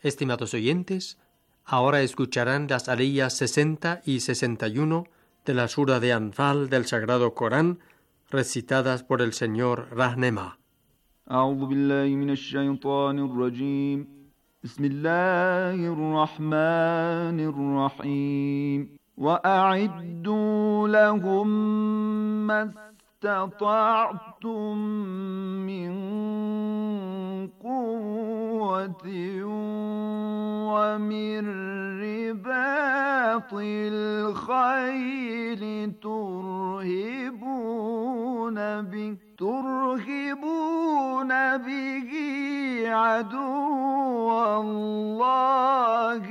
Estimados oyentes, ahora escucharán las aleyas 60 y 61 de la sura de Anfal del Sagrado Corán, recitadas por el señor Rahnema. أعوذ بالله من الشيطان الرجيم بسم الله الرحمن الرحيم وأعدوا لهم ما استطعتم من قوة ومن رباط الخيل ترهبون به عدو الله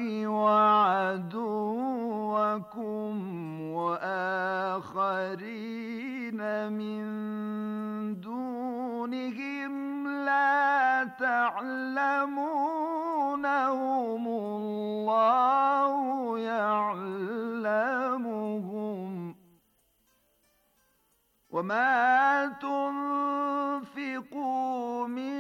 وعدوكم وآخرين من دونهم لا تعلمونهم الله يعلمهم وما تنفقوا من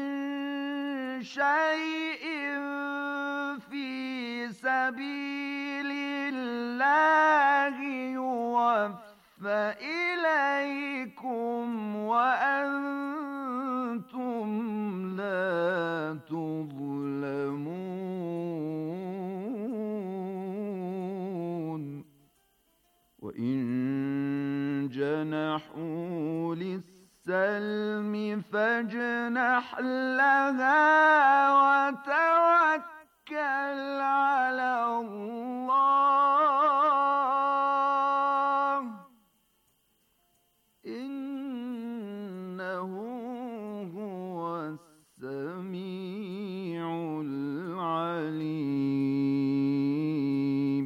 شيء في سبيل الله يوفى إليكم وأنتم لا تظلمون وإن جنحوا للسلم فاجنح لها وتوكل على الله إنه هو السميع العليم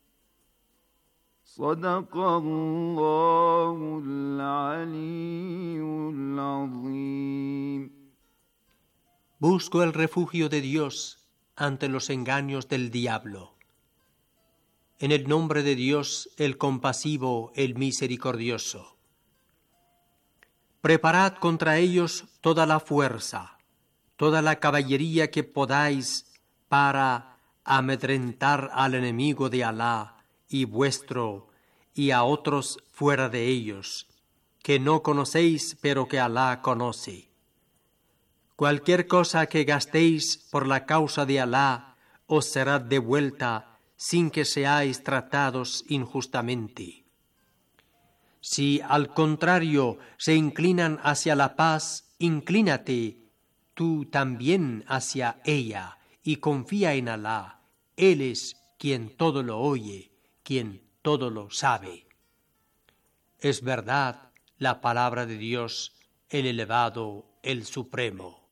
صدق الله العلي العظيم. Busco el refugio de Dios ante los engaños del diablo. En el nombre de Dios, el compasivo, el misericordioso. Preparad contra ellos toda la fuerza, toda la caballería que podáis para amedrentar al enemigo de Alá y vuestro y a otros fuera de ellos, que no conocéis pero que Alá conoce. Cualquier cosa que gastéis por la causa de Alá os será devuelta sin que seáis tratados injustamente. Si al contrario se inclinan hacia la paz, inclínate tú también hacia ella y confía en Alá. Él es quien todo lo oye, quien todo lo sabe. Es verdad la palabra de Dios, el elevado, el supremo.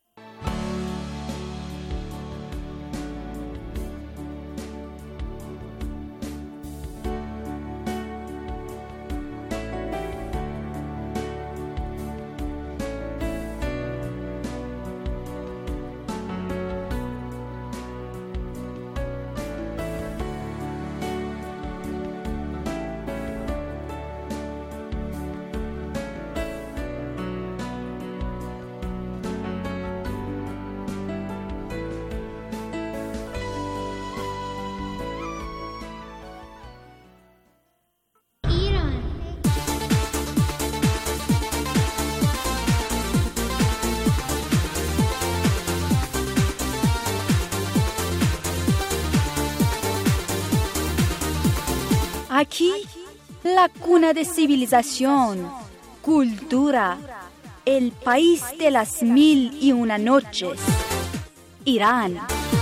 Aquí, la cuna de civilización, cultura, el país de las 1001 noches, Irán.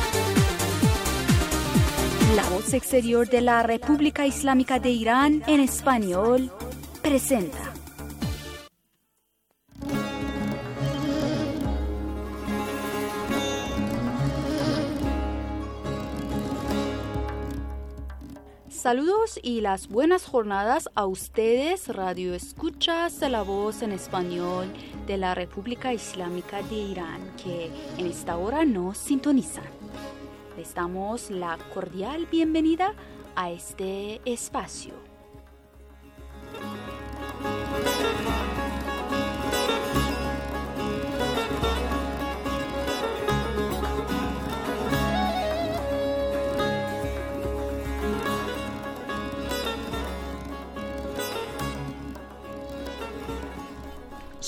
La voz exterior de la República Islámica de Irán en español presenta. Saludos y las buenas jornadas a ustedes, Radio Escuchas de la Voz en Español de la República Islámica de Irán, que en esta hora nos sintonizan. Les damos la cordial bienvenida a este espacio.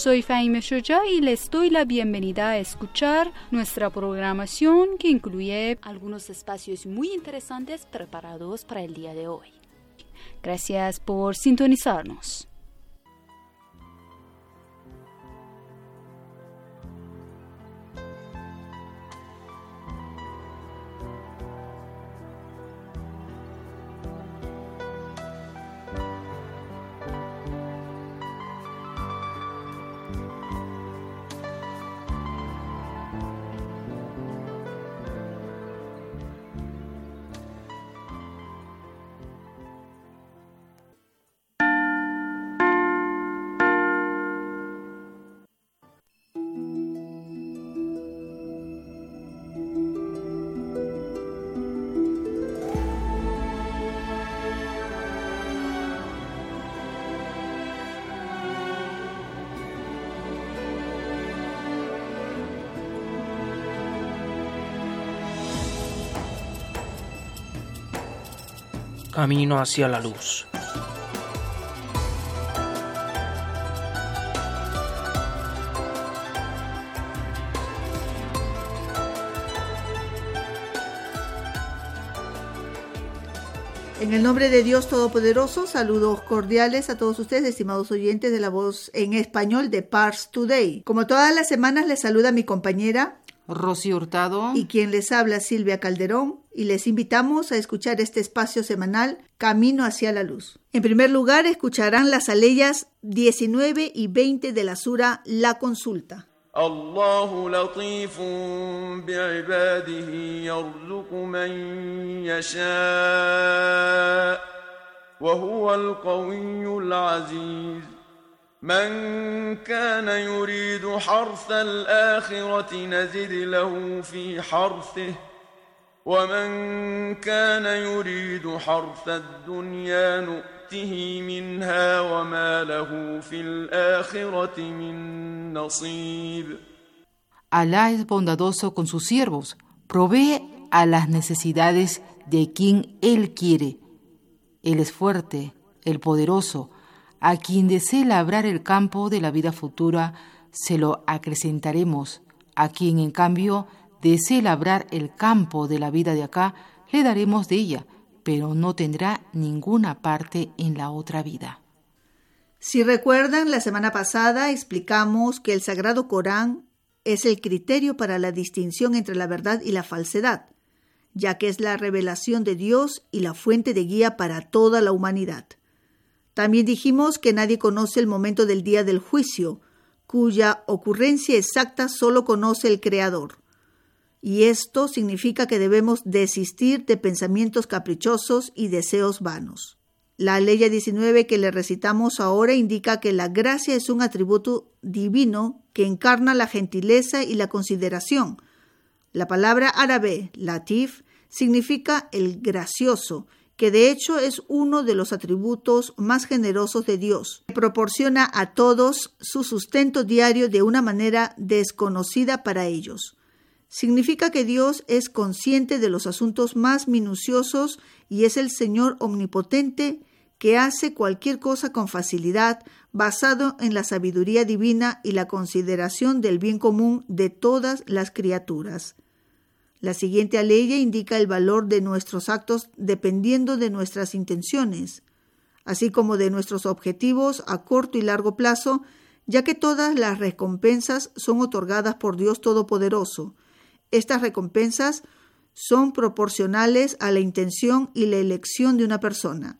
Soy Fahime Shoja y les doy la bienvenida a escuchar nuestra programación que incluye algunos espacios muy interesantes preparados para el día de hoy. Gracias por sintonizarnos. Camino hacia la luz. En el nombre de Dios Todopoderoso, saludos cordiales a todos ustedes, estimados oyentes de la voz en español de Pars Today. Como todas las semanas, les saluda mi compañera Rosy Hurtado y quien les habla, Silvia Calderón, y les invitamos a escuchar este espacio semanal Camino hacia la Luz. En primer lugar, escucharán las aleyas 19 y 20 de la sura La Consulta. الله لطيف بعباده يرزق من يشاء وهو القوي العزيز من كان يريد حرث الآخرة نزد له في حرثه ومن كان يريد حرث الدنيا نؤته منها وما له في الآخرة من نصيب. Alá es bondadoso con sus siervos, provee a las necesidades de quien Él quiere. Él es fuerte, el poderoso. A quien desee labrar el campo de la vida futura, se lo acrecentaremos. A quien, en cambio, desee labrar el campo de la vida de acá, le daremos de ella, pero no tendrá ninguna parte en la otra vida. Si recuerdan, la semana pasada explicamos que el Sagrado Corán es el criterio para la distinción entre la verdad y la falsedad, ya que es la revelación de Dios y la fuente de guía para toda la humanidad. También dijimos que nadie conoce el momento del día del juicio, cuya ocurrencia exacta solo conoce el Creador. Y esto significa que debemos desistir de pensamientos caprichosos y deseos vanos. La ley 19 que le recitamos ahora indica que la gracia es un atributo divino que encarna la gentileza y la consideración. La palabra árabe, latif, significa el gracioso, que de hecho es uno de los atributos más generosos de Dios. Proporciona a todos su sustento diario de una manera desconocida para ellos. Significa que Dios es consciente de los asuntos más minuciosos y es el Señor omnipotente que hace cualquier cosa con facilidad, basado en la sabiduría divina y la consideración del bien común de todas las criaturas. La siguiente aleya indica el valor de nuestros actos dependiendo de nuestras intenciones, así como de nuestros objetivos a corto y largo plazo, ya que todas las recompensas son otorgadas por Dios Todopoderoso. Estas recompensas son proporcionales a la intención y la elección de una persona.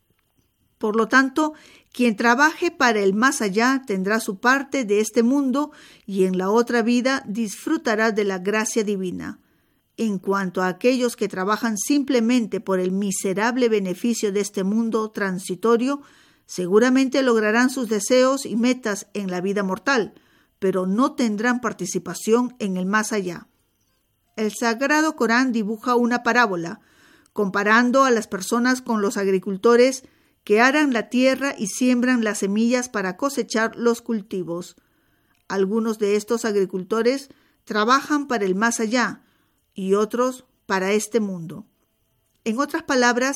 Por lo tanto, quien trabaje para el más allá tendrá su parte de este mundo y en la otra vida disfrutará de la gracia divina. En cuanto a aquellos que trabajan simplemente por el miserable beneficio de este mundo transitorio, seguramente lograrán sus deseos y metas en la vida mortal, pero no tendrán participación en el más allá. El Sagrado Corán dibuja una parábola, comparando a las personas con los agricultores que aran la tierra y siembran las semillas para cosechar los cultivos. Algunos de estos agricultores trabajan para el más allá y otros para este mundo. En otras palabras,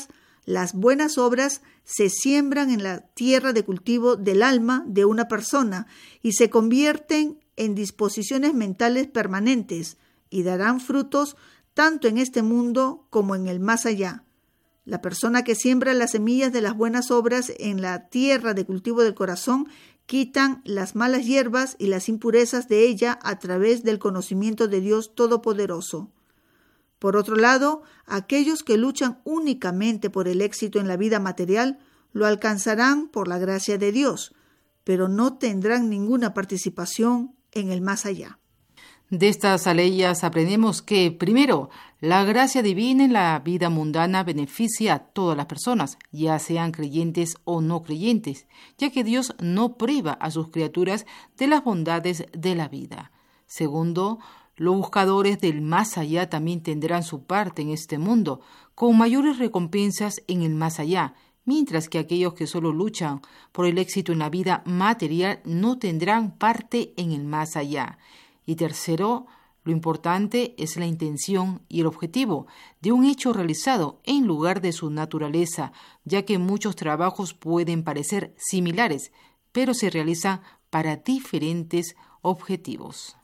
Las buenas obras se siembran en la tierra de cultivo del alma de una persona y se convierten en disposiciones mentales permanentes y darán frutos tanto en este mundo como en el más allá. La persona que siembra las semillas de las buenas obras en la tierra de cultivo del corazón quitan las malas hierbas y las impurezas de ella a través del conocimiento de Dios Todopoderoso. Por otro lado, aquellos que luchan únicamente por el éxito en la vida material lo alcanzarán por la gracia de Dios, pero no tendrán ninguna participación en el más allá. De estas aleyas aprendemos que, primero, la gracia divina en la vida mundana beneficia a todas las personas, ya sean creyentes o no creyentes, ya que Dios no priva a sus criaturas de las bondades de la vida. Segundo, los buscadores del más allá también tendrán su parte en este mundo, con mayores recompensas en el más allá, mientras que aquellos que solo luchan por el éxito en la vida material no tendrán parte en el más allá. Y tercero, lo importante es la intención y el objetivo de un hecho realizado en lugar de su naturaleza, ya que muchos trabajos pueden parecer similares, pero se realizan para diferentes objetivos.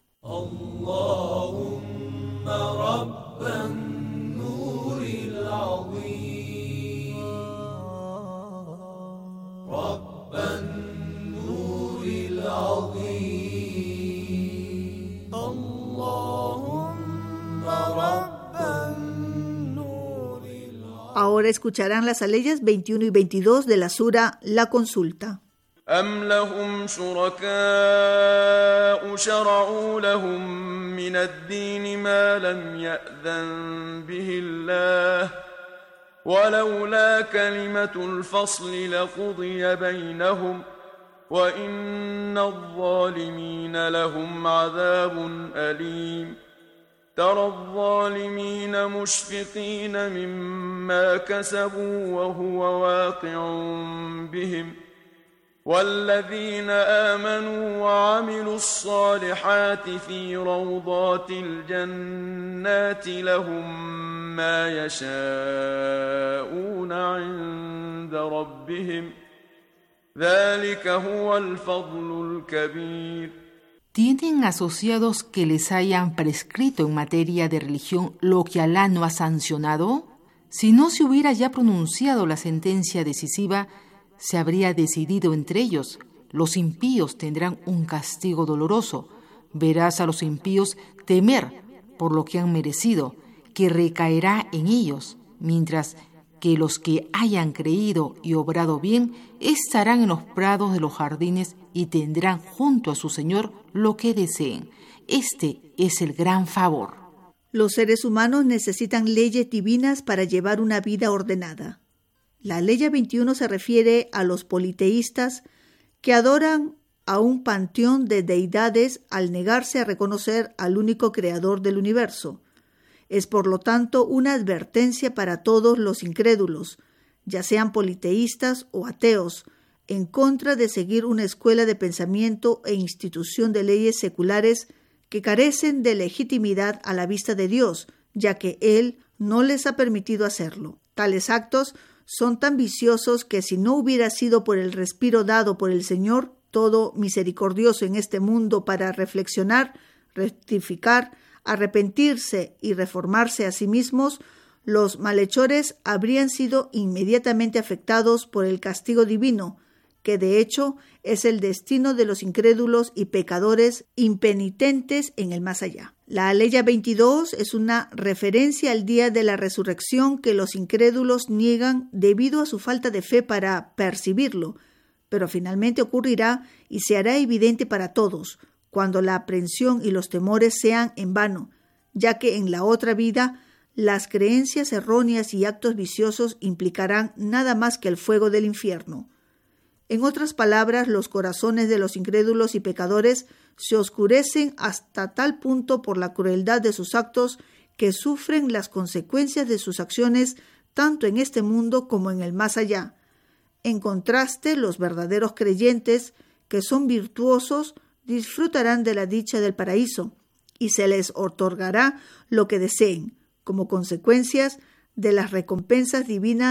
Allahumma rabban nuril azim, rabban nuril azim, Allahumma rabban nuril azim. Ahora escucharán las aleyas 21 y 22 de la sura La Consulta. أم لهم شركاء شرعوا لهم من الدين ما لم يأذن به الله ولولا كلمة الفصل لقضي بينهم وإن الظالمين لهم عذاب أليم ترى الظالمين مشفقين مما كسبوا وهو واقع بهم والذين آمنوا وعملوا الصالحات في روضات الجنات لهم ما يشاءون عند ربهم ذلك هو الفضل الكبير. ¿Tienen asociados que les hayan prescrito en materia de religión lo que Alá no ha sancionado? Si no se hubiera ya pronunciado la sentencia decisiva, se habría decidido entre ellos. Los impíos tendrán un castigo doloroso. Verás a los impíos temer por lo que han merecido, que recaerá en ellos, mientras que los que hayan creído y obrado bien estarán en los prados de los jardines y tendrán junto a su Señor lo que deseen. Este es el gran favor. Los seres humanos necesitan leyes divinas para llevar una vida ordenada. La ley 21 se refiere a los politeístas que adoran a un panteón de deidades al negarse a reconocer al único creador del universo. Es por lo tanto una advertencia para todos los incrédulos, ya sean politeístas o ateos, en contra de seguir una escuela de pensamiento e institución de leyes seculares que carecen de legitimidad a la vista de Dios, ya que Él no les ha permitido hacerlo. Tales actos son tan viciosos que si no hubiera sido por el respiro dado por el Señor, todo misericordioso en este mundo para reflexionar, rectificar, arrepentirse y reformarse a sí mismos, los malhechores habrían sido inmediatamente afectados por el castigo divino, que de hecho es el destino de los incrédulos y pecadores impenitentes en el más allá. La Aleya 22 es una referencia al día de la resurrección que los incrédulos niegan debido a su falta de fe para percibirlo, pero finalmente ocurrirá y se hará evidente para todos, cuando la aprensión y los temores sean en vano, ya que en la otra vida las creencias erróneas y actos viciosos implicarán nada más que el fuego del infierno. En otras palabras, los corazones de los incrédulos y pecadores se oscurecen hasta tal punto por la crueldad de sus actos que sufren las consecuencias de sus acciones tanto en este mundo como en el más allá. En contraste, los verdaderos creyentes, que son virtuosos, disfrutarán de la dicha del paraíso y se les otorgará lo que deseen, como consecuencias de las recompensas divinas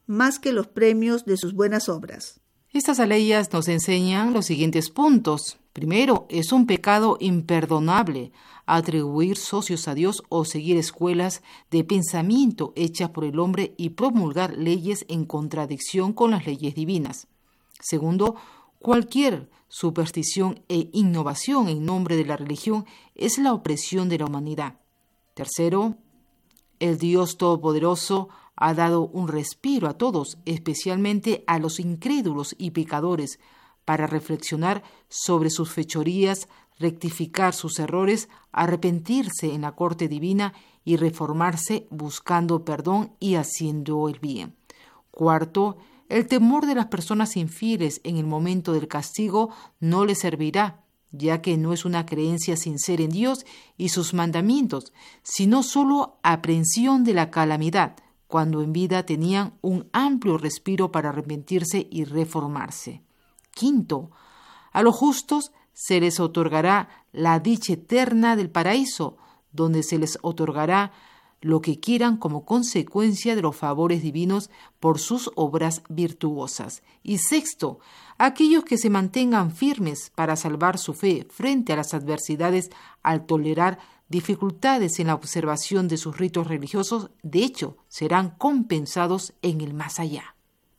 más que los premios de sus buenas obras. Estas aleyas nos enseñan los siguientes puntos. Primero, es un pecado imperdonable atribuir socios a Dios o seguir escuelas de pensamiento hechas por el hombre y promulgar leyes en contradicción con las leyes divinas. Segundo, cualquier superstición e innovación en nombre de la religión es la opresión de la humanidad. Tercero, el Dios Todopoderoso ha dado un respiro a todos, especialmente a los incrédulos y pecadores, para reflexionar sobre sus fechorías, rectificar sus errores, arrepentirse en la corte divina y reformarse buscando perdón y haciendo el bien. Cuarto, el temor de las personas infieles en el momento del castigo no les servirá, ya que no es una creencia sincera en Dios y sus mandamientos, sino solo aprehensión de la calamidad, cuando en vida tenían un amplio respiro para arrepentirse y reformarse. Quinto, a los justos se les otorgará la dicha eterna del paraíso, donde se les otorgará lo que quieran como consecuencia de los favores divinos por sus obras virtuosas. Y sexto, aquellos que se mantengan firmes para salvar su fe frente a las adversidades al tolerar dificultades en la observación de sus ritos religiosos, de hecho, serán compensados en el más allá.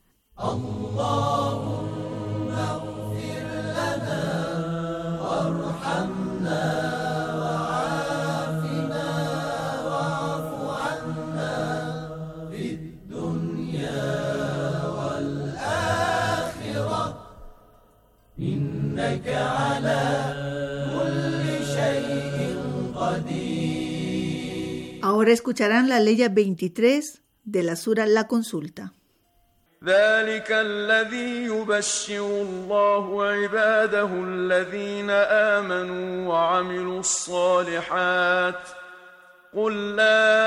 Ahora escucharán la ley 23 de la sura La Consulta. ذلك الذي يبشر الله عباده الذين آمنوا وعملوا الصالحات قل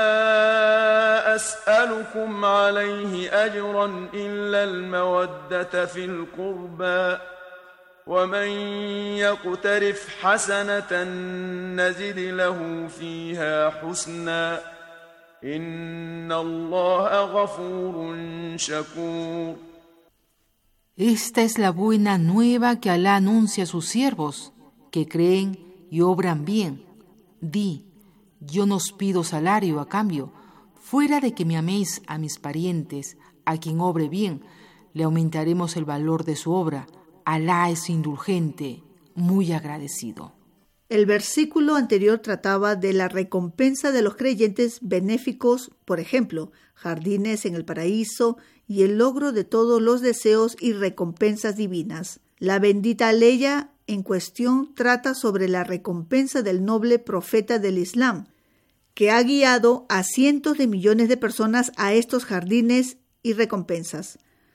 لا أسألكم عليه أجرا إلا المودة في القربى ومن يقترف حسنة نزد له فيها حسنا إن الله غفور شكور. Esta es la buena nueva que Alá anuncia a sus siervos, que creen y obran bien. Di, yo no os pido salario a cambio, fuera de que me améis a mis parientes, a quien obre bien, le aumentaremos el valor de su obra. Alá es indulgente, muy agradecido. El versículo anterior trataba de la recompensa de los creyentes benéficos, por ejemplo, jardines en el paraíso y el logro de todos los deseos y recompensas divinas. La bendita aleya en cuestión trata sobre la recompensa del noble profeta del Islam, que ha guiado a cientos de millones de personas a estos jardines y recompensas.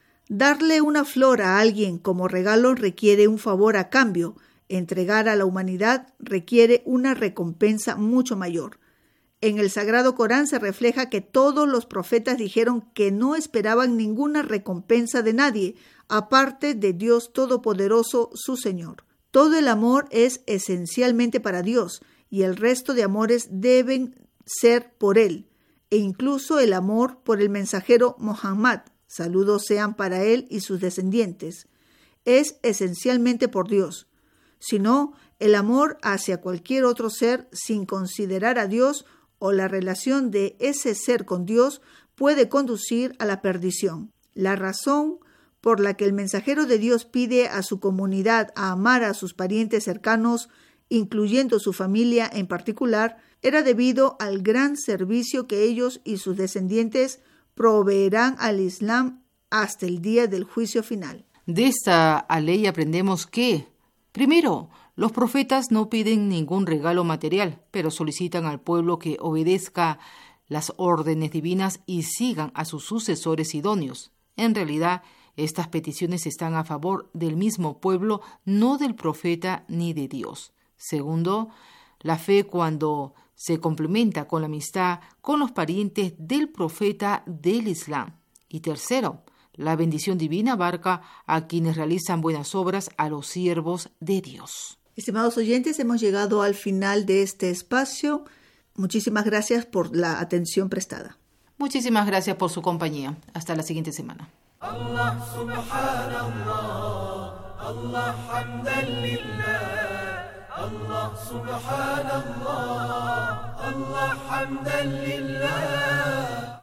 Darle una flor a alguien como regalo requiere un favor a cambio. Entregar a la humanidad requiere una recompensa mucho mayor. En el Sagrado Corán se refleja que todos los profetas dijeron que no esperaban ninguna recompensa de nadie, aparte de Dios Todopoderoso, su Señor. Todo el amor es esencialmente para Dios y el resto de amores deben ser por Él, e incluso el amor por el mensajero Muhammad, saludos sean para él y sus descendientes, es esencialmente por Dios. Sino el amor hacia cualquier otro ser sin considerar a Dios o la relación de ese ser con Dios puede conducir a la perdición. La razón por la que el mensajero de Dios pide a su comunidad a amar a sus parientes cercanos, incluyendo su familia en particular, era debido al gran servicio que ellos y sus descendientes proveerán al Islam hasta el día del juicio final. De esta ley aprendemos que, primero, los profetas no piden ningún regalo material, pero solicitan al pueblo que obedezca las órdenes divinas y sigan a sus sucesores idóneos. En realidad, estas peticiones están a favor del mismo pueblo, no del profeta ni de Dios. Segundo, la fe cuando se complementa con la amistad con los parientes del profeta del Islam. Y tercero, la bendición divina abarca a quienes realizan buenas obras, a los siervos de Dios. Estimados oyentes, hemos llegado al final de este espacio. Muchísimas gracias por la atención prestada. Muchísimas gracias por su compañía. Hasta la siguiente semana. Allah subhanallah, Allah hamdan lillah, Allah subhanallah, Allah hamdan lillah.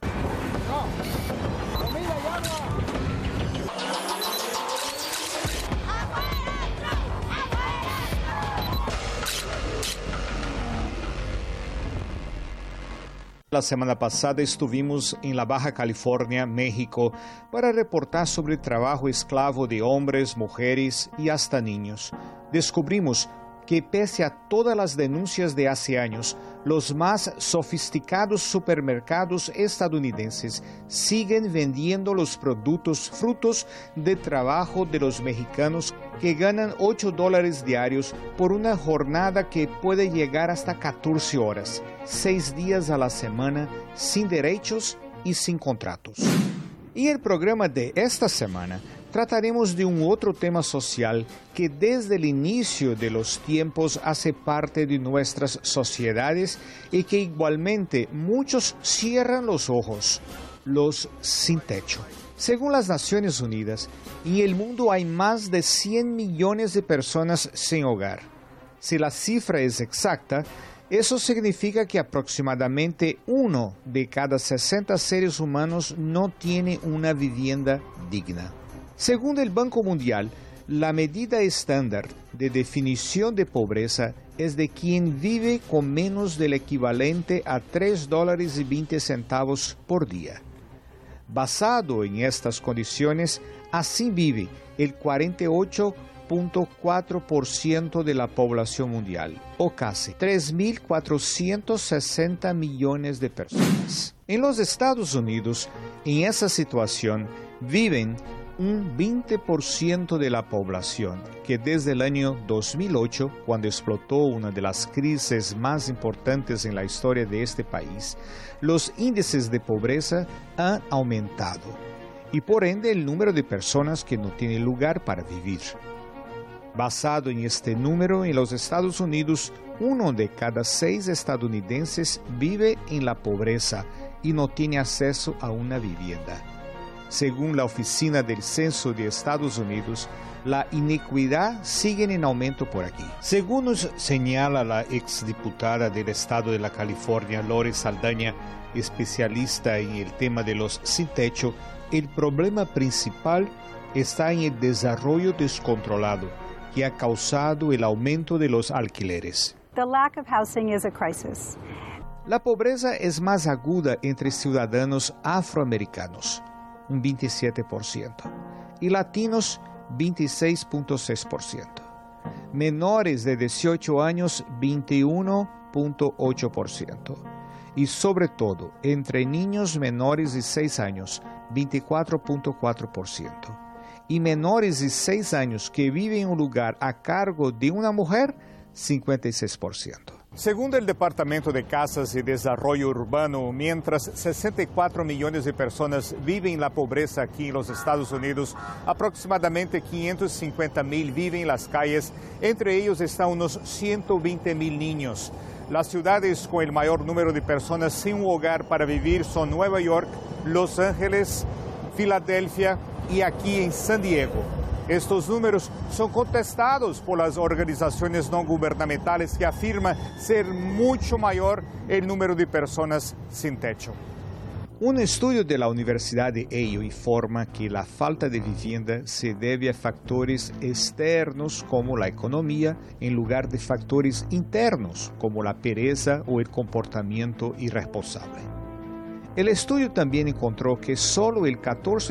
La semana pasada estuvimos en la Baja California, México, para reportar sobre el trabajo esclavo de hombres, mujeres y hasta niños. Descubrimos que pese a todas las denuncias de hace años, los más sofisticados supermercados estadounidenses siguen vendiendo los productos frutos de trabajo de los mexicanos que ganan $8 diarios por una jornada que puede llegar hasta 14 horas, 6 días a la semana, sin derechos y sin contratos. En el programa de esta semana trataremos de un otro tema social que desde el inicio de los tiempos hace parte de nuestras sociedades y que igualmente muchos cierran los ojos: los sin techo. Según las Naciones Unidas, en el mundo hay más de 100 millones de personas sin hogar. Si la cifra es exacta, eso significa que aproximadamente 1 de cada 60 seres humanos no tiene una vivienda digna. Según el Banco Mundial, la medida estándar de definición de pobreza es de quien vive con menos del equivalente a $3.20 por día. Basado en estas condiciones, así vive el 48.4% de la población mundial, o casi 3.460 millones de personas. En los Estados Unidos, en esa situación, viven un 20% de la población, que desde el año 2008, cuando explotó una de las crisis más importantes en la historia de este país, los índices de pobreza han aumentado y por ende el número de personas que no tienen lugar para vivir. Basado en este número, en los Estados Unidos, 1 de cada 6 estadounidenses vive en la pobreza y no tiene acceso a una vivienda. Según la Oficina del Censo de Estados Unidos, la inequidad sigue en aumento por aquí. Según nos señala la exdiputada del Estado de la California, Lori Saldaña, especialista en el tema de los sin techo, el problema principal está en el desarrollo descontrolado que ha causado el aumento de los alquileres. The lack of housing is a crisis. La pobreza es más aguda entre ciudadanos afroamericanos, un 27%, y latinos, 26.6%. Menores de 18 años, 21.8%. Y sobre todo, entre niños menores de 6 años, 24.4%. Y menores de 6 años que viven en un lugar a cargo de una mujer, 56%. Según el Departamento de Casas y Desarrollo Urbano, mientras 64 millones de personas viven en la pobreza aquí en los Estados Unidos, aproximadamente 550,000 viven en las calles, entre ellos están unos 120,000 niños. Las ciudades con el mayor número de personas sin un hogar para vivir son Nueva York, Los Ángeles, Filadelfia y aquí en San Diego. Estos números son contestados por las organizaciones no gubernamentales que afirman ser mucho mayor el número de personas sin techo. Un estudio de la Universidad de Yale informa que la falta de vivienda se debe a factores externos como la economía en lugar de factores internos como la pereza o el comportamiento irresponsable. El estudio también encontró que solo el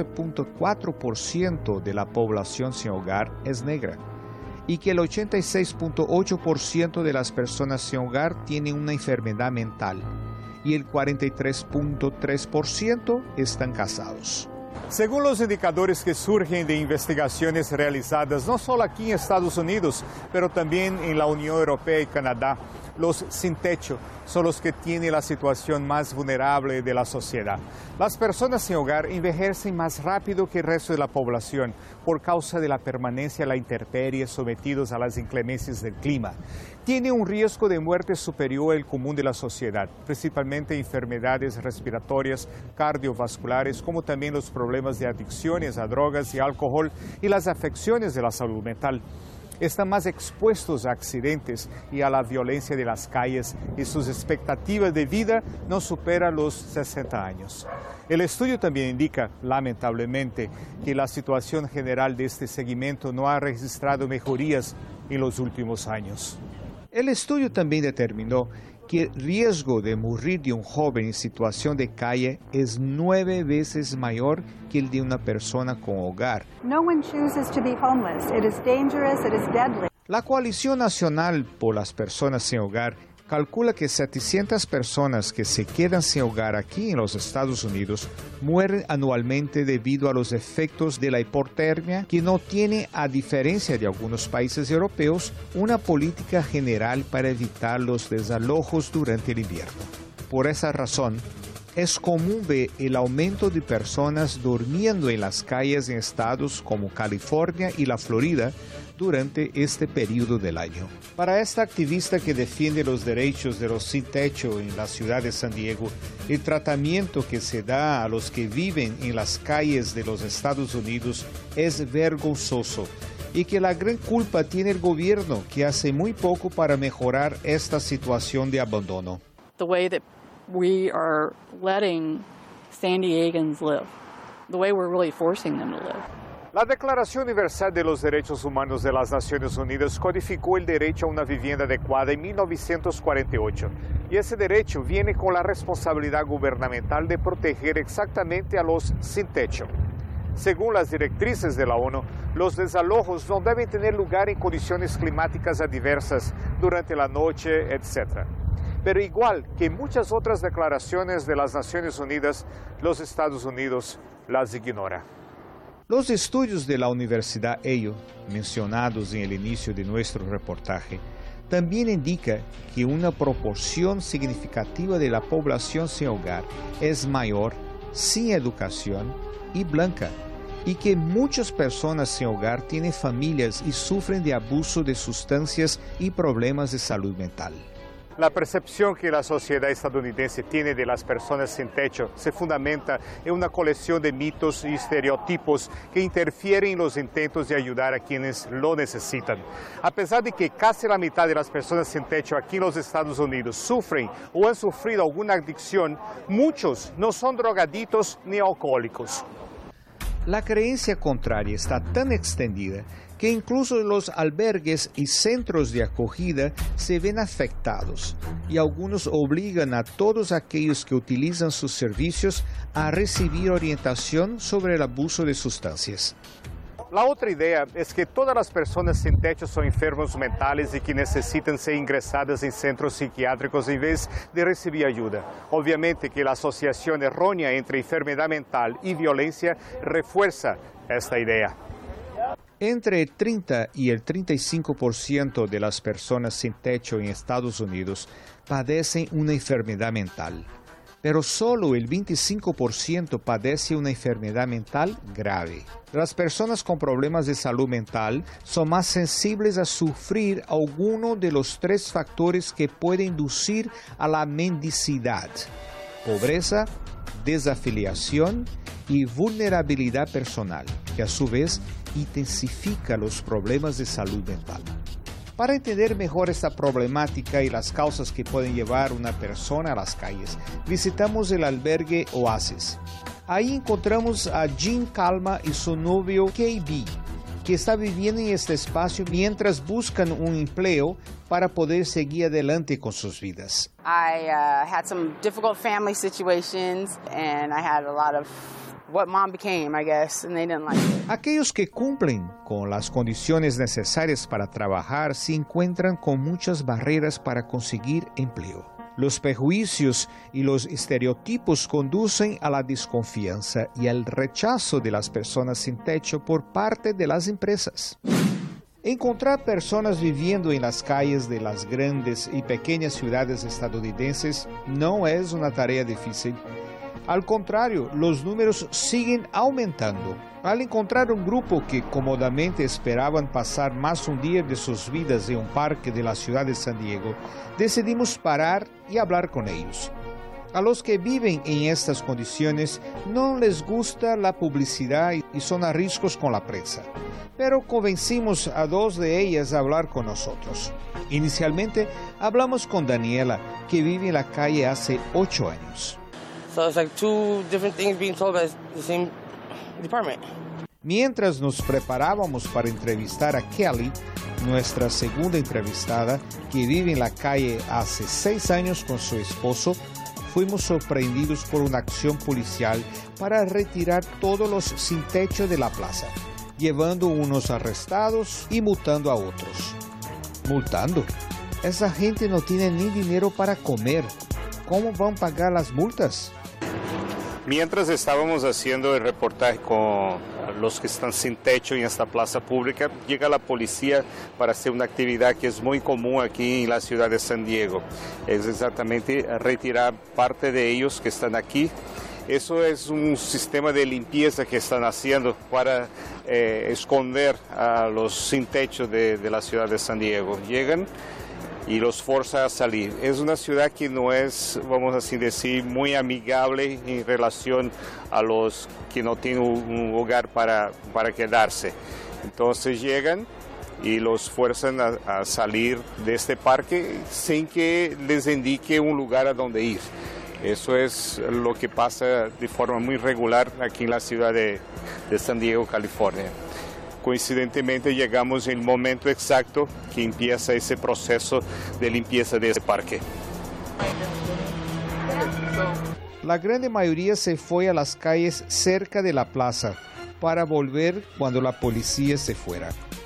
14.4% de la población sin hogar es negra y que el 86.8% de las personas sin hogar tienen una enfermedad mental y el 43.3% están casados. Según los indicadores que surgen de investigaciones realizadas no solo aquí en Estados Unidos, pero también en la Unión Europea y Canadá, Los sin techo son los que tienen la situación más vulnerable de la sociedad. Las personas sin hogar envejecen más rápido que el resto de la población por causa de la permanencia a la intemperie sometidos a las inclemencias del clima. Tiene un riesgo de muerte superior al común de la sociedad, principalmente enfermedades respiratorias, cardiovasculares, como también los problemas de adicciones a drogas y alcohol y las afecciones de la salud mental. Están más expuestos a accidentes y a la violencia de las calles y sus expectativas de vida no superan los 60 años. El estudio también indica, lamentablemente, que la situación general de este segmento no ha registrado mejorías en los últimos años. El estudio también determinó que el riesgo de morir de un joven en situación de calle es 9 veces mayor que el de una persona con hogar. No one chooses to be homeless. It is dangerous, it is deadly. La Coalición Nacional por las Personas Sin Hogar calcula que 700 personas que se quedan sin hogar aquí en los Estados Unidos mueren anualmente debido a los efectos de la hipotermia, que no tiene, a diferencia de algunos países europeos, una política general para evitar los desalojos durante el invierno. Por esa razón, es común ver el aumento de personas durmiendo en las calles en estados como California y la Florida durante este periodo del año. Para esta activista que defiende los derechos de los sin techo en la ciudad de San Diego, el tratamiento que se da a los que viven en las calles de los Estados Unidos es vergonzoso y que la gran culpa tiene el gobierno, que hace muy poco para mejorar esta situación de abandono. The way that we are letting San Diegans live, the way we're really forcing them to live. La Declaración Universal de los Derechos Humanos de las Naciones Unidas codificó el derecho a una vivienda adecuada en 1948. Y ese derecho viene con la responsabilidad gubernamental de proteger exactamente a los sin techo. Según las directrices de la ONU, los desalojos no deben tener lugar en condiciones climáticas adversas durante la noche, etc. Pero igual que muchas otras declaraciones de las Naciones Unidas, los Estados Unidos las ignora. Los estudios de la Universidad Yale, mencionados en el inicio de nuestro reportaje, también indican que una proporción significativa de la población sin hogar es mayor, sin educación y blanca, y que muchas personas sin hogar tienen familias y sufren de abuso de sustancias y problemas de salud mental. La percepción que la sociedad estadounidense tiene de las personas sin techo se fundamenta en una colección de mitos y estereotipos que interfieren en los intentos de ayudar a quienes lo necesitan. A pesar de que casi la mitad de las personas sin techo aquí en los Estados Unidos sufren o han sufrido alguna adicción, muchos no son drogadictos ni alcohólicos. La creencia contraria está tan extendida que incluso los albergues y centros de acogida se ven afectados y algunos obligan a todos aquellos que utilizan sus servicios a recibir orientación sobre el abuso de sustancias. La otra idea es que todas las personas sin techo son enfermos mentales y que necesitan ser ingresadas en centros psiquiátricos en vez de recibir ayuda. Obviamente que la asociación errónea entre enfermedad mental y violencia refuerza esta idea. Entre el 30 y el 35% de las personas sin techo en Estados Unidos padecen una enfermedad mental, pero solo el 25% padece una enfermedad mental grave. Las personas con problemas de salud mental son más sensibles a sufrir alguno de los 3 factores que pueden inducir a la mendicidad: pobreza, desafiliación y vulnerabilidad personal, que a su vez intensifica los problemas de salud mental. Para entender mejor esta problemática y las causas que pueden llevar a una persona a las calles, visitamos el albergue Oasis. Ahí encontramos a Jean Calma y su novio KB, que está viviendo en este espacio mientras buscan un empleo para poder seguir adelante con sus vidas. I had some difficult family situations and I had a lot of what mom became, I guess, and they didn't like it. Aquellos que cumplen con las condiciones necesarias para trabajar se encuentran con muchas barreras para conseguir empleo. Los prejuicios y los estereotipos conducen a la desconfianza y al rechazo de las personas sin techo por parte de las empresas. Encontrar personas viviendo en las calles de las grandes y pequeñas ciudades estadounidenses no es una tarea difícil. Al contrario, los números siguen aumentando. Al encontrar un grupo que cómodamente esperaban pasar más un día de sus vidas en un parque de la ciudad de San Diego, decidimos parar y hablar con ellos. A los que viven en estas condiciones no les gusta la publicidad y son ariscos con la prensa, pero convencimos a dos de ellas a hablar con nosotros. Inicialmente hablamos con Daniela, que vive en la calle hace 8 años. So it's like two different things being told by the same department. Mientras nos preparábamos para entrevistar a Kelly, nuestra segunda entrevistada, que vive en la calle hace 6 años con su esposo, fuimos sorprendidos por una acción policial para retirar todos los sin techo de la plaza, llevando unos arrestados y multando a otros. ¿Multando? Esa gente no tiene ni dinero para comer. ¿Cómo van a pagar las multas? Mientras estábamos haciendo el reportaje con los que están sin techo en esta plaza pública, llega la policía para hacer una actividad que es muy común aquí en la ciudad de San Diego. Es exactamente retirar parte de ellos que están aquí. Eso es un sistema de limpieza que están haciendo para esconder a los sin techo de la ciudad de San Diego. Llegan y los forza a salir. Es una ciudad que no es, vamos a así decir, muy amigable en relación a los que no tienen un hogar para quedarse. Entonces llegan y los fuerzan a salir de este parque sin que les indique un lugar a donde ir. Eso es lo que pasa de forma muy regular aquí en la ciudad de San Diego, California. Coincidentemente llegamos en el momento exacto que empieza ese proceso de limpieza de ese parque. La gran mayoría se fue a las calles cerca de la plaza para volver cuando la policía se fuera.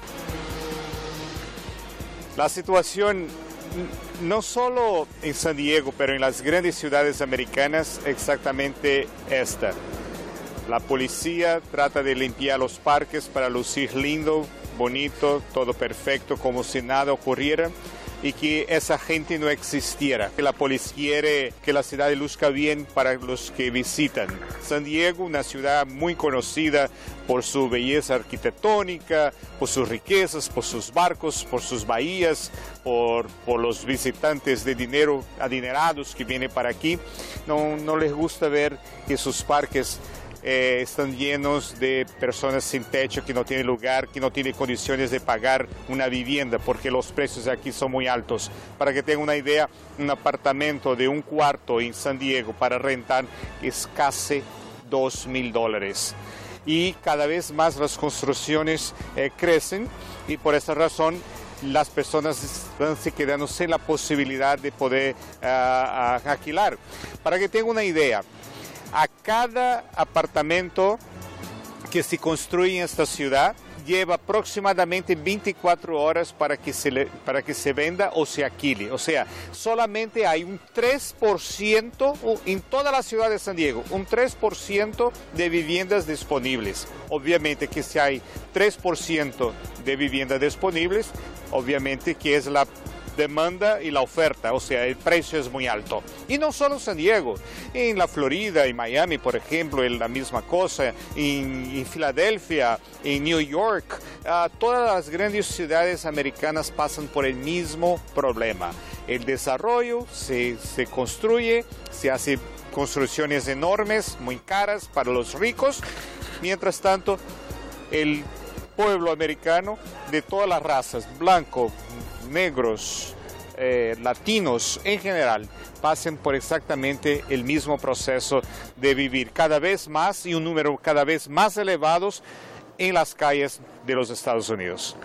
La situación no solo en San Diego, pero en las grandes ciudades americanas, exactamente esta. La policía trata de limpiar los parques para lucir lindo, bonito, todo perfecto, como si nada ocurriera y que esa gente no existiera. La policía quiere que la ciudad luzca bien para los que visitan. San Diego, una ciudad muy conocida por su belleza arquitectónica, por sus riquezas, por sus barcos, por sus bahías, por los visitantes de dinero adinerados que vienen para aquí. No les gusta ver que sus parques están llenos de personas sin techo, que no tienen lugar, que no tienen condiciones de pagar una vivienda, porque los precios aquí son muy altos. Para que tengan una idea, un apartamento de un cuarto en San Diego para rentar es casi $2,000. Y cada vez más las construcciones crecen y por esa razón las personas están se quedando sin la posibilidad de poder alquilar. Para que tengan una idea, a cada apartamento que se construye en esta ciudad lleva aproximadamente 24 horas para que se venda o se alquile. O sea, solamente hay un 3% en toda la ciudad de San Diego, un 3% de viviendas disponibles. Obviamente que si hay 3% de viviendas disponibles, obviamente que es la demanda y la oferta, o sea, el precio es muy alto. Y no solo en San Diego, en la Florida, en Miami, por ejemplo, es la misma cosa, en Filadelfia, en New York, todas las grandes ciudades americanas pasan por el mismo problema. El desarrollo se construye, se hace construcciones enormes, muy caras para los ricos, mientras tanto, el pueblo americano de todas las razas, blanco, negros, latinos en general, pasen por exactamente el mismo proceso de vivir cada vez más y un número cada vez más elevados en las calles de los Estados Unidos.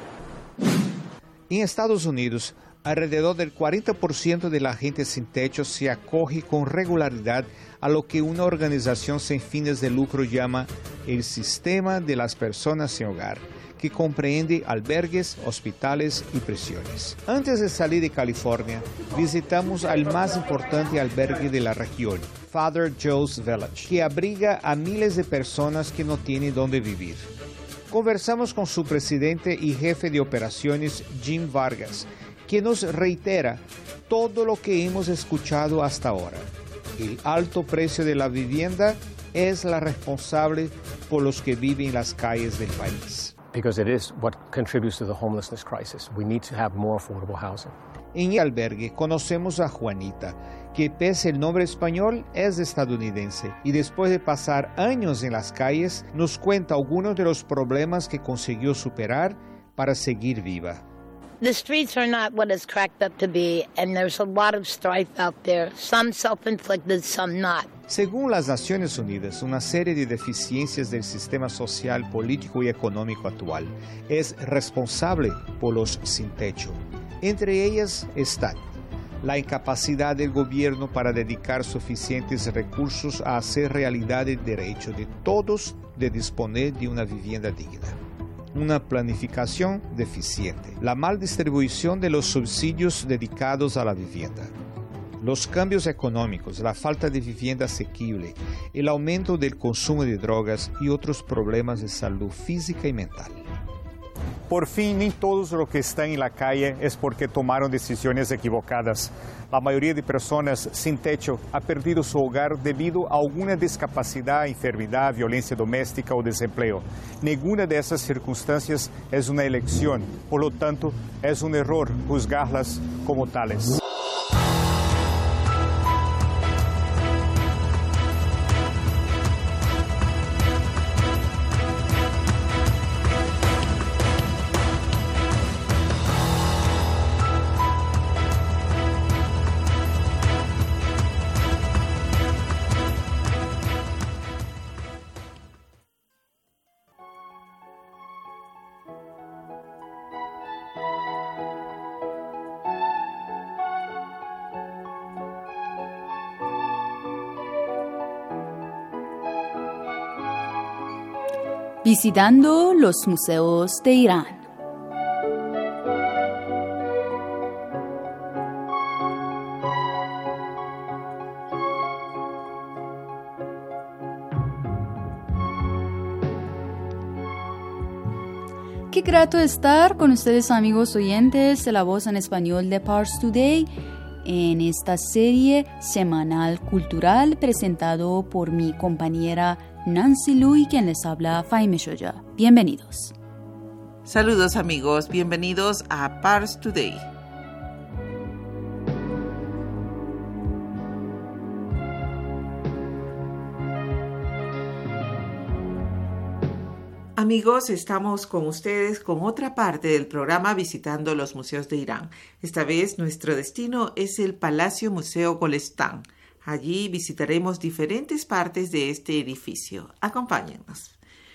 En Estados Unidos, alrededor del 40% de la gente sin techo se acoge con regularidad a lo que una organización sin fines de lucro llama el Sistema de las Personas Sin Hogar, que comprende albergues, hospitales y prisiones. Antes de salir de California, visitamos al más importante albergue de la región, Father Joe's Village, que abriga a miles de personas que no tienen dónde vivir. Conversamos con su presidente y jefe de operaciones, Jim Vargas, que nos reitera todo lo que hemos escuchado hasta ahora. El alto precio de la vivienda es la responsable por los que viven en las calles del país. Because it is what contributes to the homelessness crisis. We need to have more affordable housing. En el albergue conocemos a Juanita, que pese el nombre español es estadounidense y después de pasar años en las calles nos cuenta algunos de los problemas que consiguió superar para seguir viva. The streets are not what it's cracked up to be, and there's a lot of strife out there, some self-inflicted, some not. Según las Naciones Unidas, una serie de deficiencias del sistema social, político y económico actual es responsable por los sin techo. Entre ellas están la incapacidad del gobierno para dedicar suficientes recursos a hacer realidad el derecho de todos de disponer de una vivienda digna, una planificación deficiente, la mal distribución de los subsidios dedicados a la vivienda, los cambios económicos, la falta de vivienda asequible, el aumento del consumo de drogas y otros problemas de salud física y mental. Por fin, ni todos los que están en la calle es porque tomaron decisiones equivocadas. La mayoría de personas sin techo ha perdido su hogar debido a alguna discapacidad, enfermedad, violencia doméstica o desempleo. Ninguna de esas circunstancias es una elección, por lo tanto, es un error juzgarlas como tales. Visitando los museos de Irán. Qué grato estar con ustedes, amigos oyentes de La Voz en Español de Pars Today, en esta serie semanal cultural presentado por mi compañera Nancy Lu y quien les habla Faime Shoya. Bienvenidos. Saludos amigos, bienvenidos a Pars Today. Amigos, estamos con ustedes con otra parte del programa visitando los museos de Irán. Esta vez nuestro destino es el Palacio Museo Golestán. Allí visitaremos diferentes partes de este edificio. Acompáñennos.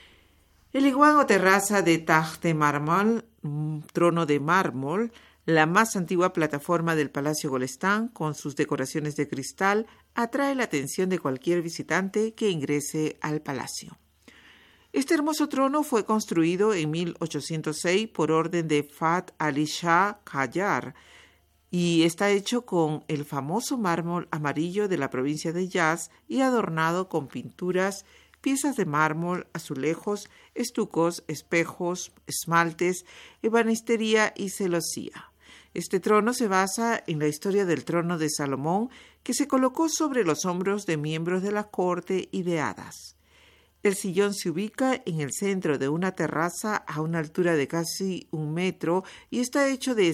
El igual o terraza de Taj de mármol, trono de mármol, la más antigua plataforma del Palacio Golestán, con sus decoraciones de cristal, atrae la atención de cualquier visitante que ingrese al palacio. Este hermoso trono fue construido en 1806 por orden de Fath Ali Shah Qajar y está hecho con el famoso mármol amarillo de la provincia de Yazd y adornado con pinturas, piezas de mármol, azulejos, estucos, espejos, esmaltes, ebanistería y celosía. Este trono se basa en la historia del trono de Salomón, que se colocó sobre los hombros de miembros de la corte y de hadas. El sillón se ubica en el centro de una terraza a una altura de casi 1 metro y está hecho de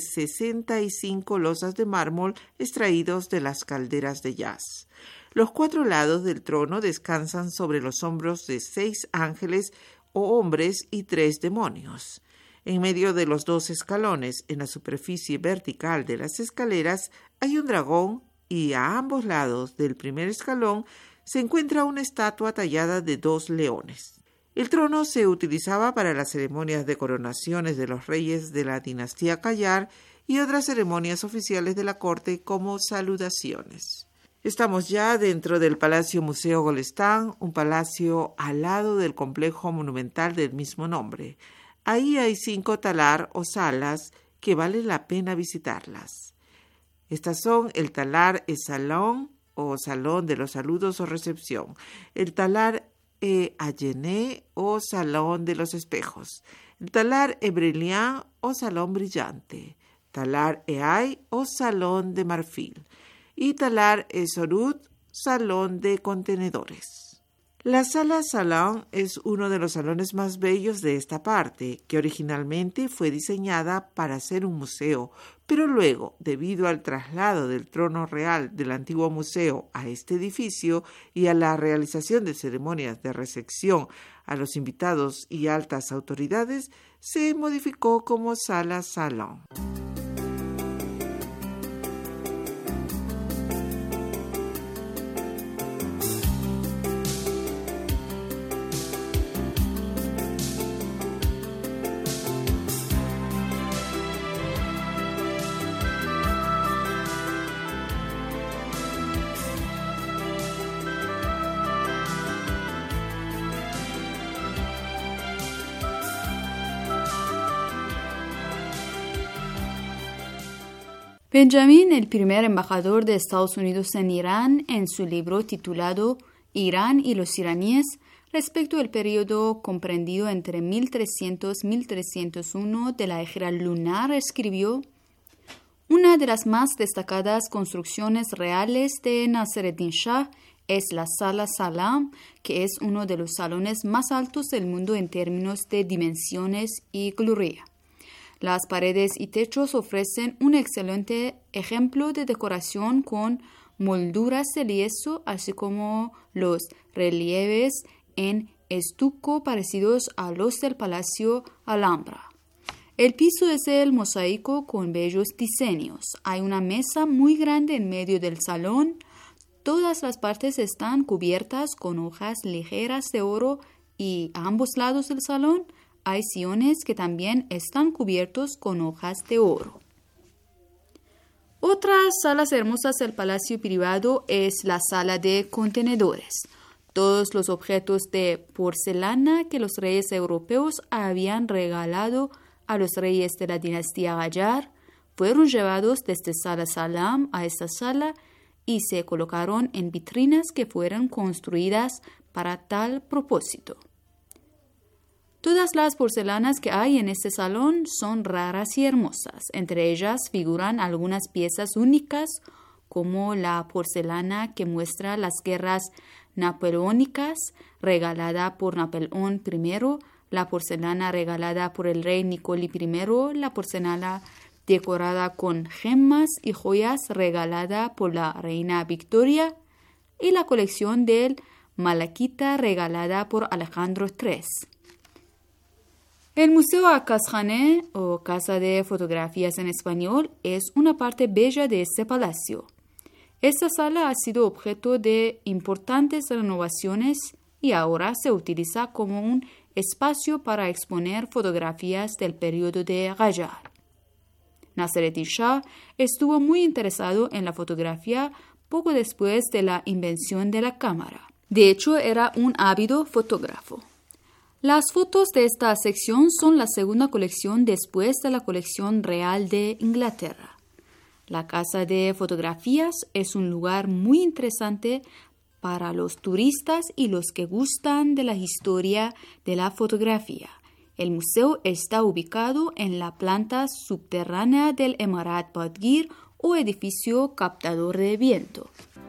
65 losas de mármol extraídos de las calderas de Yazd. Los 4 lados del trono descansan sobre los hombros de 6 ángeles o hombres y 3 demonios. En medio de los 2 escalones, en la superficie vertical de las escaleras, hay un dragón y a ambos lados del primer escalón se encuentra una estatua tallada de 2 leones. El trono se utilizaba para las ceremonias de coronaciones de los reyes de la dinastía Qajar y otras ceremonias oficiales de la corte como saludaciones. Estamos ya dentro del Palacio Museo Golestán, un palacio al lado del complejo monumental del mismo nombre. Ahí hay 5 talar o salas que vale la pena visitarlas. Estas son el talar salón o salón de los saludos o recepción, el talar Ayene o Salón de los Espejos, el Talar Ebrelian o Salón Brillante, Talar Eay o Salón de Marfil y Talar Esorut, Salón de Contenedores. La Sala Salón es uno de los salones más bellos de esta parte, que originalmente fue diseñada para ser un museo, pero luego, debido al traslado del trono real del antiguo museo a este edificio y a la realización de ceremonias de recepción a los invitados y altas autoridades, se modificó como Sala Salón. Benjamin, el primer embajador de Estados Unidos en Irán, en su libro titulado Irán y los iraníes, respecto al periodo comprendido entre 1300 y 1301 de la era lunar, escribió: una de las más destacadas construcciones reales de Nasreddin Shah es la Sala Salam, que es uno de los salones más altos del mundo en términos de dimensiones y gloria. Las paredes y techos ofrecen un excelente ejemplo de decoración con molduras de lienzo, así como los relieves en estuco parecidos a los del Palacio Alhambra. El piso es el mosaico con bellos diseños. Hay una mesa muy grande en medio del salón. Todas las partes están cubiertas con hojas ligeras de oro y a ambos lados del salón hay sillones que también están cubiertos con hojas de oro. Otras salas hermosas del palacio privado es la sala de contenedores. Todos los objetos de porcelana que los reyes europeos habían regalado a los reyes de la dinastía Qajar fueron llevados desde Sala Salam a esta sala y se colocaron en vitrinas que fueron construidas para tal propósito. Todas las porcelanas que hay en este salón son raras y hermosas. Entre ellas figuran algunas piezas únicas, como la porcelana que muestra las guerras napoleónicas, regalada por Napoleón I, la porcelana regalada por el rey Nicolás I, la porcelana decorada con gemas y joyas regalada por la reina Victoria y la colección del Malaquita regalada por Alejandro III. El Museo Akashkhane, o Casa de Fotografías en español, es una parte bella de este palacio. Esta sala ha sido objeto de importantes renovaciones y ahora se utiliza como un espacio para exponer fotografías del periodo de Qajar. Nasreddin Shah estuvo muy interesado en la fotografía poco después de la invención de la cámara. De hecho, era un ávido fotógrafo. Las fotos de esta sección son la segunda colección después de la colección real de Inglaterra. La Casa de Fotografías es un lugar muy interesante para los turistas y los que gustan de la historia de la fotografía. El museo está ubicado en la planta subterránea del Emarat Badgir o edificio captador de viento.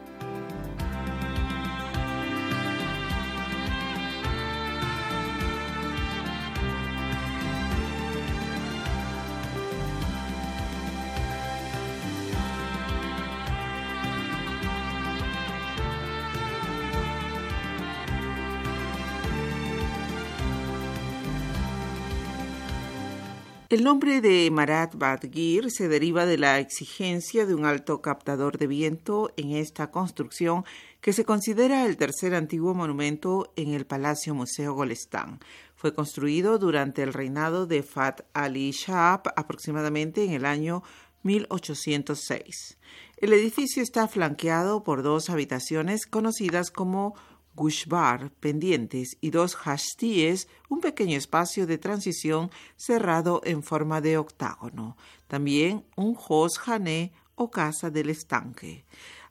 El nombre de Emarat Badgir se deriva de la exigencia de un alto captador de viento en esta construcción que se considera el tercer antiguo monumento en el Palacio Museo Golestán. Fue construido durante el reinado de Fath Ali Shah aproximadamente en el año 1806. El edificio está flanqueado por dos habitaciones conocidas como Gushbar, pendientes, y dos hashtíes, un pequeño espacio de transición cerrado en forma de octágono. También un hos hané o casa del estanque.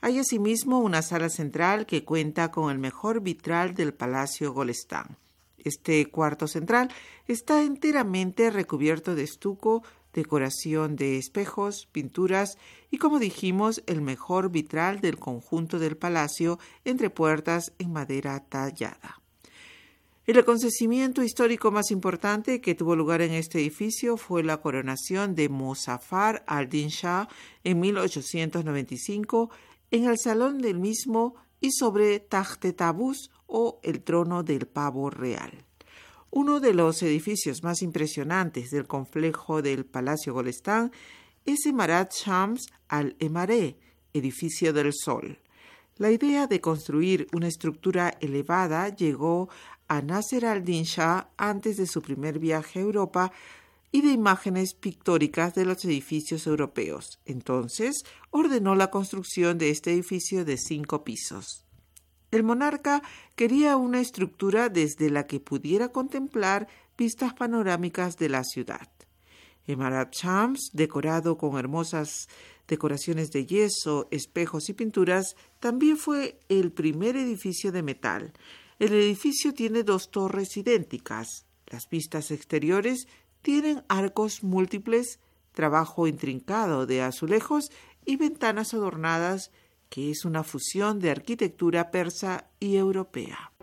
Hay asimismo una sala central que cuenta con el mejor vitral del Palacio Golestán. Este cuarto central está enteramente recubierto de estuco, decoración de espejos, pinturas y, como dijimos, el mejor vitral del conjunto del palacio entre puertas en madera tallada. El acontecimiento histórico más importante que tuvo lugar en este edificio fue la coronación de Muzaffar al-Din Shah en 1895 en el salón del mismo y sobre Takhte Tabuz o el trono del pavo real. Uno de los edificios más impresionantes del complejo del Palacio Golestán es Emarat Shams al-Emareh, edificio del Sol. La idea de construir una estructura elevada llegó a Nasser al-Din Shah antes de su primer viaje a Europa y de imágenes pictóricas de los edificios europeos. Entonces ordenó la construcción de este edificio de 5 pisos. El monarca quería una estructura desde la que pudiera contemplar vistas panorámicas de la ciudad. Emarat Shams, decorado con hermosas decoraciones de yeso, espejos y pinturas, también fue el primer edificio de metal. El edificio tiene 2 torres idénticas. Las vistas exteriores tienen arcos múltiples, trabajo intrincado de azulejos y ventanas adornadas, que es una fusión de arquitectura persa y europea.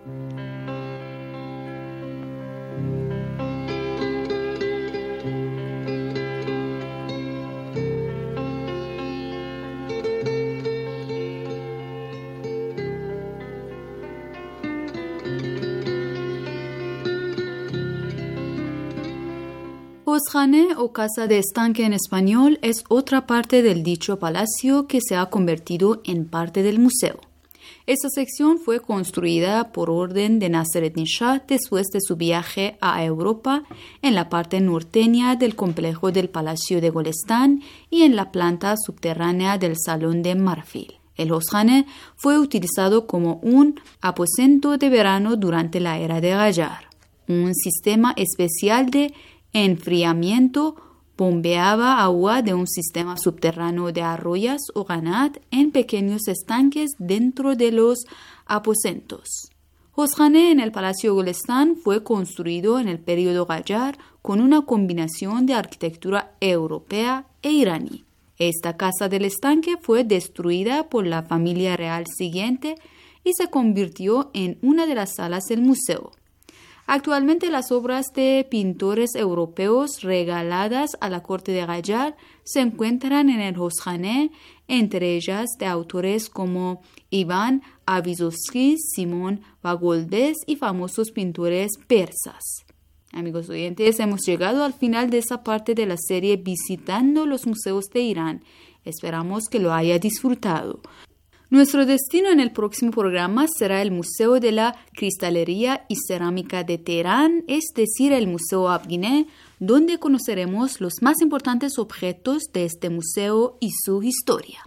Hozkhane o casa de estanque en español es otra parte del dicho palacio que se ha convertido en parte del museo. Esta sección fue construida por orden de Nasser-ed-Din Shah después de su viaje a Europa en la parte norteña del complejo del Palacio de Golestán y en la planta subterránea del Salón de Marfil. El Hozkhane fue utilizado como un aposento de verano durante la era de Qajar. Un sistema especial de enfriamiento bombeaba agua de un sistema subterráneo de arroyas o ganat en pequeños estanques dentro de los aposentos. Hozkhane en el Palacio Golestán fue construido en el período Qajar con una combinación de arquitectura europea e iraní. Esta casa del estanque fue destruida por la familia real siguiente y se convirtió en una de las salas del museo. Actualmente las obras de pintores europeos regaladas a la corte de Qajar se encuentran en el Hozkhane, entre ellas de autores como Ivan Avisovsky, Simón Bagoldes y famosos pintores persas. Amigos oyentes, hemos llegado al final de esta parte de la serie Visitando los Museos de Irán. Esperamos que lo haya disfrutado. Nuestro destino en el próximo programa será el Museo de la Cristalería y Cerámica de Teherán, es decir, el Museo Afghine, donde conoceremos los más importantes objetos de este museo y su historia.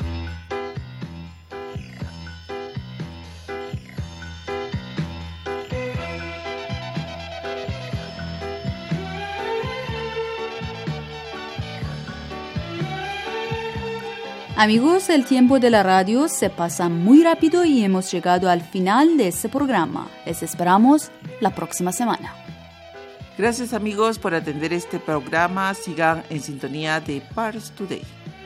Amigos, el tiempo de la radio se pasa muy rápido y hemos llegado al final de este programa. Les esperamos la próxima semana. Gracias amigos por atender este programa. Sigan en sintonía de Pars Today.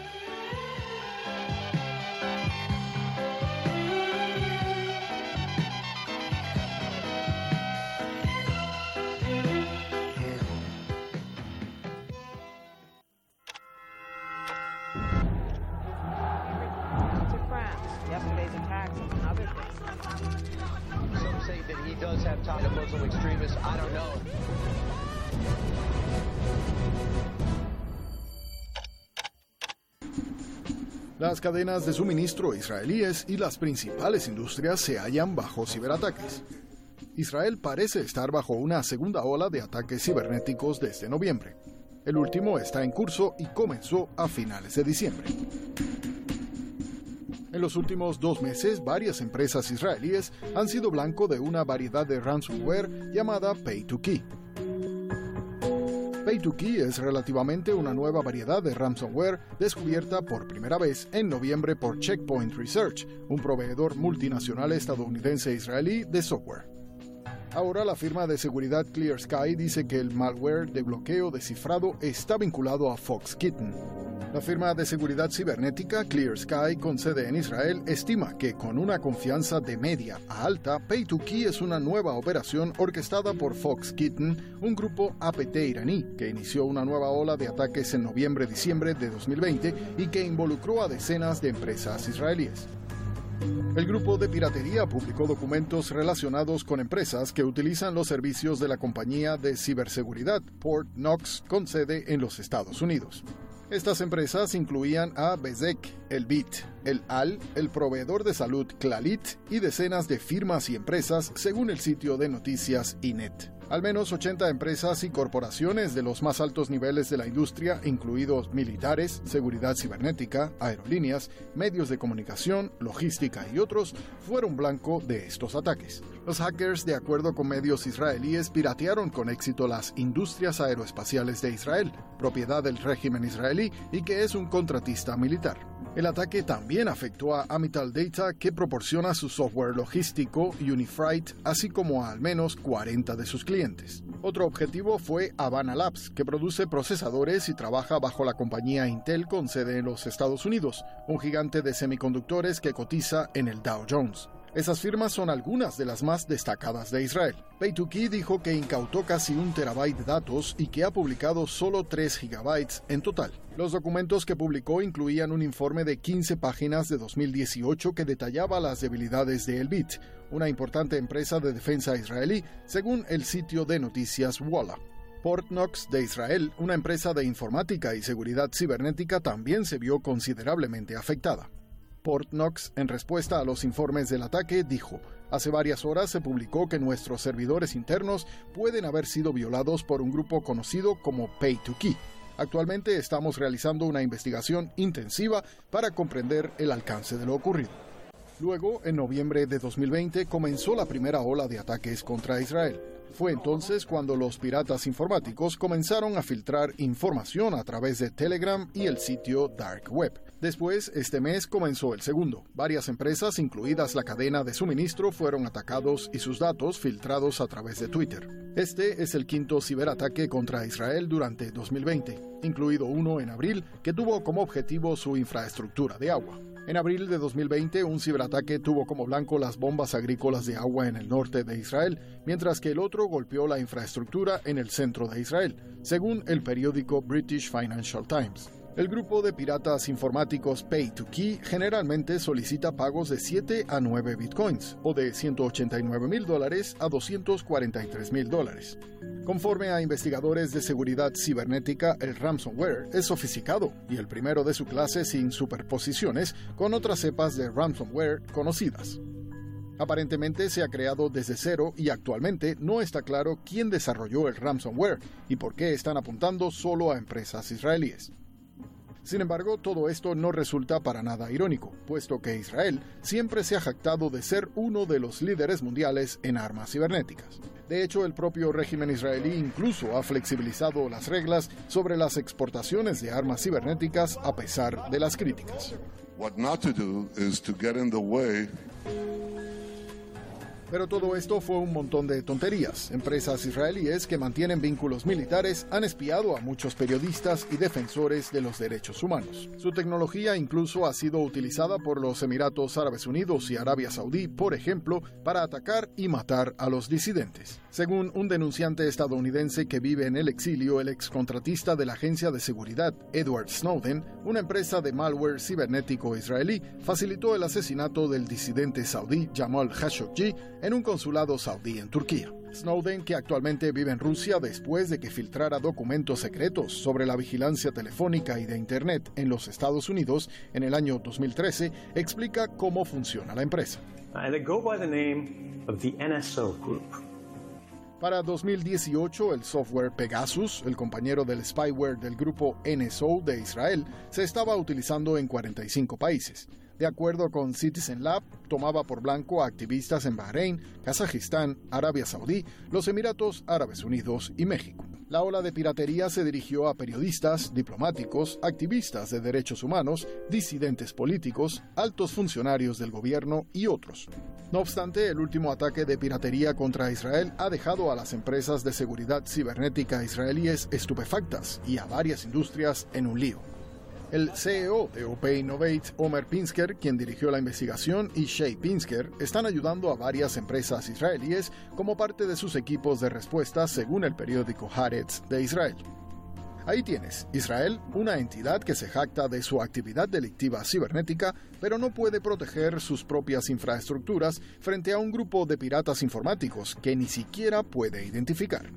Las cadenas de suministro israelíes y las principales industrias se hallan bajo ciberataques. Israel parece estar bajo una segunda ola de ataques cibernéticos desde noviembre. El último está en curso y comenzó a finales de diciembre. En los últimos 2 meses, varias empresas israelíes han sido blanco de una variedad de ransomware llamada Pay2Key. Pay2Key es relativamente una nueva variedad de ransomware descubierta por primera vez en noviembre por Checkpoint Research, un proveedor multinacional estadounidense-israelí de software. Ahora la firma de seguridad Clear Sky dice que el malware de bloqueo descifrado está vinculado a Foxkitten. La firma de seguridad cibernética Clear Sky, con sede en Israel, estima que con una confianza de media a alta, Pay2Key es una nueva operación orquestada por Foxkitten, un grupo APT iraní que inició una nueva ola de ataques en noviembre-diciembre de 2020 y que involucró a decenas de empresas israelíes. El grupo de piratería publicó documentos relacionados con empresas que utilizan los servicios de la compañía de ciberseguridad Fort Knox, con sede en los Estados Unidos. Estas empresas incluían a Bezek, el BIT, el AL, el proveedor de salud Clalit y decenas de firmas y empresas, según el sitio de noticias INET. Al menos 80 empresas y corporaciones de los más altos niveles de la industria, incluidos militares, seguridad cibernética, aerolíneas, medios de comunicación, logística y otros, fueron blanco de estos ataques. Los hackers, de acuerdo con medios israelíes, piratearon con éxito las industrias aeroespaciales de Israel, propiedad del régimen israelí y que es un contratista militar. El ataque también afectó a Amital Data, que proporciona su software logístico Unifreight, así como a al menos 40 de sus clientes. Otro objetivo fue Habana Labs, que produce procesadores y trabaja bajo la compañía Intel con sede en los Estados Unidos, un gigante de semiconductores que cotiza en el Dow Jones. Esas firmas son algunas de las más destacadas de Israel. Pay2Key dijo que incautó casi 1 terabyte de datos y que ha publicado solo 3 gigabytes en total. Los documentos que publicó incluían un informe de 15 páginas de 2018 que detallaba las debilidades de Elbit, una importante empresa de defensa israelí, según el sitio de noticias Walla. Fort Knox de Israel, una empresa de informática y seguridad cibernética, también se vio considerablemente afectada. Fort Knox, en respuesta a los informes del ataque, dijo: hace varias horas se publicó que nuestros servidores internos pueden haber sido violados por un grupo conocido como Pay2Key. Actualmente estamos realizando una investigación intensiva para comprender el alcance de lo ocurrido. Luego, en noviembre de 2020, comenzó la primera ola de ataques contra Israel. Fue entonces cuando los piratas informáticos comenzaron a filtrar información a través de Telegram y el sitio Dark Web. Después, este mes comenzó el segundo. Varias empresas, incluidas la cadena de suministro, fueron atacados y sus datos filtrados a través de Twitter. Este es el quinto ciberataque contra Israel durante 2020, incluido uno en abril que tuvo como objetivo su infraestructura de agua. En abril de 2020, un ciberataque tuvo como blanco las bombas agrícolas de agua en el norte de Israel, mientras que el otro golpeó la infraestructura en el centro de Israel, según el periódico British Financial Times. El grupo de piratas informáticos Pay2Key generalmente solicita pagos de 7 a 9 bitcoins, o de $189,000 a $243,000. Conforme a investigadores de seguridad cibernética, el ransomware es sofisticado y el primero de su clase sin superposiciones con otras cepas de ransomware conocidas. Aparentemente se ha creado desde cero y actualmente no está claro quién desarrolló el ransomware y por qué están apuntando solo a empresas israelíes. Sin embargo, todo esto no resulta para nada irónico, puesto que Israel siempre se ha jactado de ser uno de los líderes mundiales en armas cibernéticas. De hecho, el propio régimen israelí incluso ha flexibilizado las reglas sobre las exportaciones de armas cibernéticas a pesar de las críticas. What not to do is to get in the way. Pero todo esto fue un montón de tonterías. Empresas israelíes que mantienen vínculos militares han espiado a muchos periodistas y defensores de los derechos humanos. Su tecnología incluso ha sido utilizada por los Emiratos Árabes Unidos y Arabia Saudí, por ejemplo, para atacar y matar a los disidentes. Según un denunciante estadounidense que vive en el exilio, el excontratista de la agencia de seguridad, Edward Snowden, una empresa de malware cibernético israelí, facilitó el asesinato del disidente saudí Jamal Khashoggi en un consulado saudí en Turquía. Snowden, que actualmente vive en Rusia después de que filtrara documentos secretos sobre la vigilancia telefónica y de Internet en los Estados Unidos en el año 2013, explica cómo funciona la empresa. They go by the name of the NSO Group. Para 2018, el software Pegasus, el compañero del spyware del grupo NSO de Israel, se estaba utilizando en 45 países. De acuerdo con Citizen Lab, tomaba por blanco a activistas en Bahrein, Kazajistán, Arabia Saudí, los Emiratos Árabes Unidos y México. La ola de piratería se dirigió a periodistas, diplomáticos, activistas de derechos humanos, disidentes políticos, altos funcionarios del gobierno y otros. No obstante, el último ataque de piratería contra Israel ha dejado a las empresas de seguridad cibernética israelíes estupefactas y a varias industrias en un lío. El CEO de OP Innovate, Omer Pinsker, quien dirigió la investigación, y Shay Pinsker están ayudando a varias empresas israelíes como parte de sus equipos de respuesta, según el periódico Haaretz de Israel. Ahí tienes, Israel, una entidad que se jacta de su actividad delictiva cibernética, pero no puede proteger sus propias infraestructuras frente a un grupo de piratas informáticos que ni siquiera puede identificar.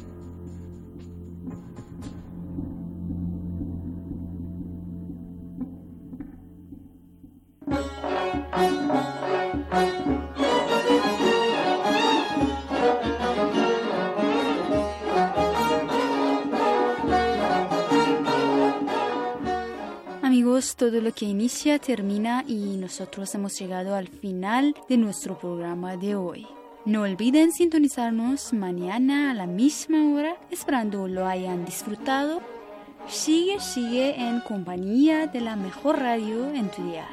Amigos, todo lo que inicia termina y nosotros hemos llegado al final de nuestro programa de hoy. No olviden sintonizarnos mañana a la misma hora, esperando lo hayan disfrutado. Sigue en compañía de la mejor radio en tu dial.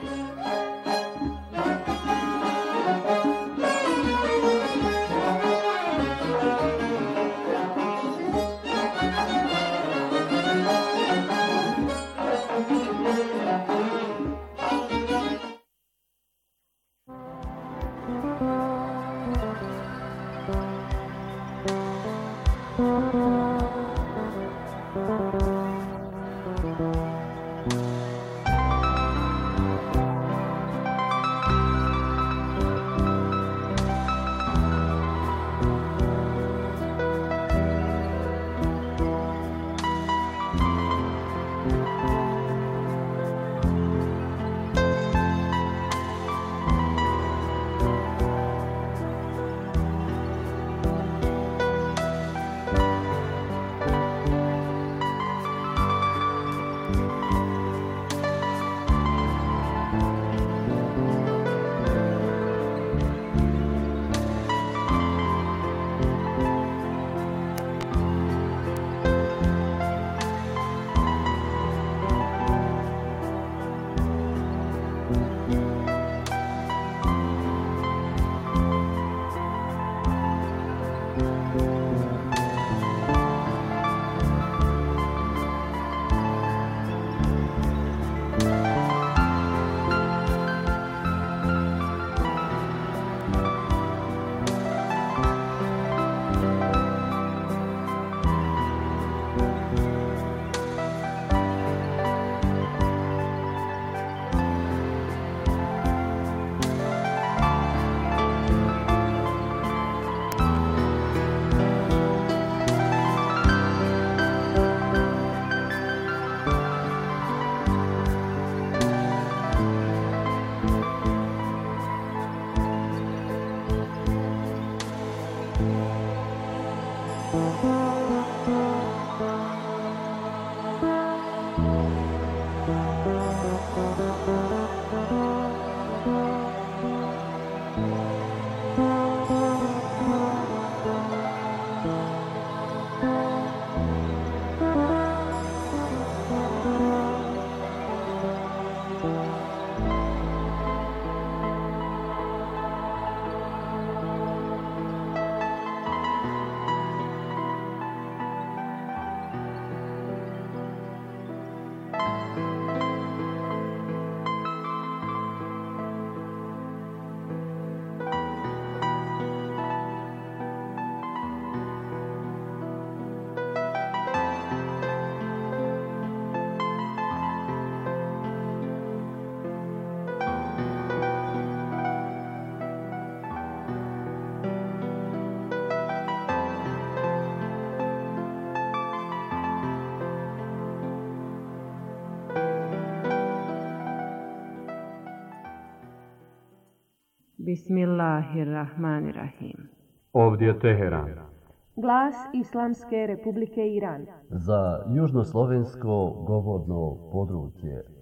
Bismillahirrahmanirrahim. Ovdje Teheran. Glas Islamske Republike Iran. Za južnoslovensko govorno područje